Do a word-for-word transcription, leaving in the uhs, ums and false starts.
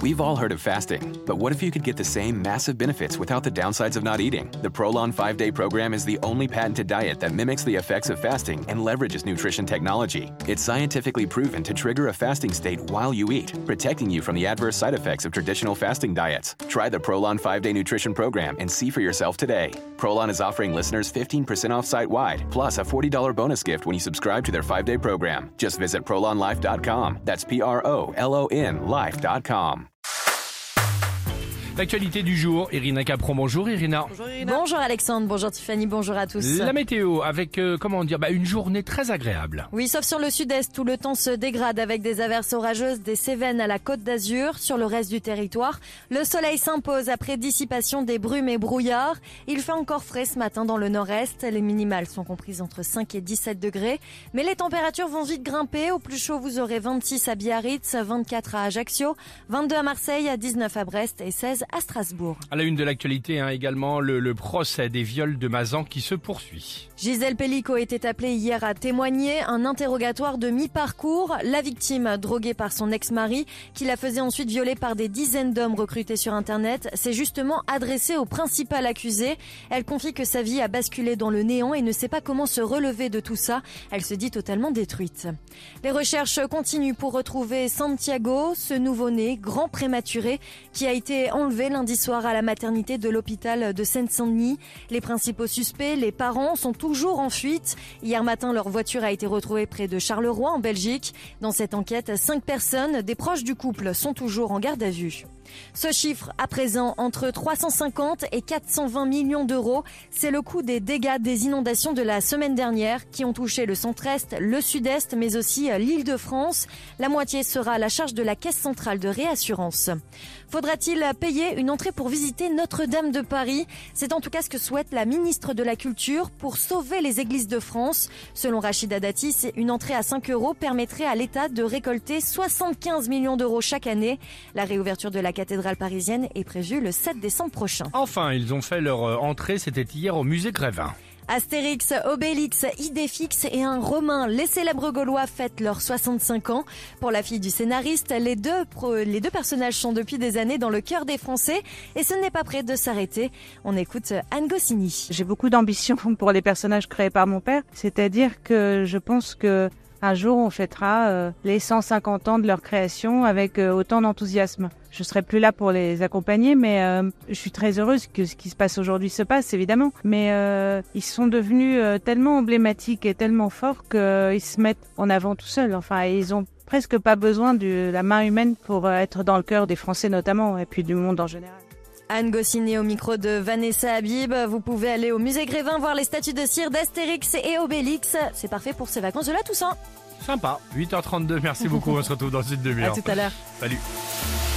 We've all heard of fasting, but what if you could get the same massive benefits without the downsides of not eating? The Prolon five-Day Program is the only patented diet that mimics the effects of fasting and leverages nutrition technology. It's scientifically proven to trigger a fasting state while you eat, protecting you from the adverse side effects of traditional fasting diets. Try the Prolon five-Day Nutrition Program and see for yourself today. Prolon is offering listeners fifteen percent off site-wide, plus a forty dollars bonus gift when you subscribe to their five-day program. Just visit prolon life dot com. That's P R O L O N life dot com. L'actualité du jour, Irina Capron. Bonjour Irina. Bonjour Irina. Bonjour Alexandre, bonjour Tiffany, bonjour à tous. La météo avec, euh, comment dire, bah, une journée très agréable. Oui, sauf sur le sud-est où le temps se dégrade avec des averses orageuses des Cévennes à la Côte d'Azur. Sur le reste du territoire, le soleil s'impose après dissipation des brumes et brouillards. Il fait encore frais ce matin dans le nord-est. Les minimales sont comprises entre cinq et dix-sept degrés. Mais les températures vont vite grimper. Au plus chaud, vous aurez vingt-six à Biarritz, vingt-quatre à Ajaccio, vingt-deux à Marseille, dix-neuf à Brest et seize à Strasbourg. À la une de l'actualité, hein, également le, le procès des viols de Mazan qui se poursuit. Gisèle Pellico était appelée hier à témoigner, un interrogatoire de mi-parcours. La victime, droguée par son ex-mari, qui la faisait ensuite violer par des dizaines d'hommes recrutés sur Internet, s'est justement adressée au principal accusé. Elle confie que sa vie a basculé dans le néant et ne sait pas comment se relever de tout ça. Elle se dit totalement détruite. Les recherches continuent pour retrouver Santiago, ce nouveau-né, grand prématuré, qui a été enlevé lundi soir à la maternité de l'hôpital de Seine-Saint-Denis. Les principaux suspects, les parents, sont toujours en fuite. Hier matin, leur voiture a été retrouvée près de Charleroi, en Belgique. Dans cette enquête, cinq personnes, des proches du couple, sont toujours en garde à vue. Ce chiffre, à présent, entre trois cent cinquante et quatre cent vingt millions d'euros, c'est le coût des dégâts des inondations de la semaine dernière qui ont touché le centre-est, le sud-est, mais aussi l'Île-de-France. La moitié sera à la charge de la Caisse centrale de réassurance. Faudra-t-il payer une entrée pour visiter Notre-Dame de Paris? C'est en tout cas ce que souhaite la ministre de la Culture pour sauver les églises de France. Selon Rachida Dati, une entrée à cinq euros permettrait à l'État de récolter soixante-quinze millions d'euros chaque année. La réouverture de la cathédrale parisienne est prévue le sept décembre prochain. Enfin, ils ont fait leur entrée, c'était hier au musée Grévin. Astérix, Obélix, Idéfix et un Romain, les célèbres Gaulois fêtent leurs soixante-cinq ans. Pour la fille du scénariste, les deux, pro, les deux personnages sont depuis des années dans le cœur des Français et ce n'est pas prêt de s'arrêter. On écoute Anne Goscinny. J'ai beaucoup d'ambition pour les personnages créés par mon père, c'est-à-dire que je pense que un jour on fêtera euh, les cent cinquante ans de leur création avec euh, autant d'enthousiasme. Je serai plus là pour les accompagner, mais euh, je suis très heureuse que ce qui se passe aujourd'hui se passe, évidemment. Mais euh, ils sont devenus euh, tellement emblématiques et tellement forts qu'ils euh, se mettent en avant tout seuls. Enfin, ils ont presque pas besoin de la main humaine pour euh, être dans le cœur des Français notamment, et puis du monde en général. Anne Goscinny au micro de Vanessa Habib. Vous pouvez aller au musée Grévin voir les statues de cire d'Astérix et Obélix. C'est parfait pour ces vacances de la Toussaint. Sympa. huit heures trente-deux, merci beaucoup. On se retrouve dans une demi-heure. À tout à l'heure. Salut.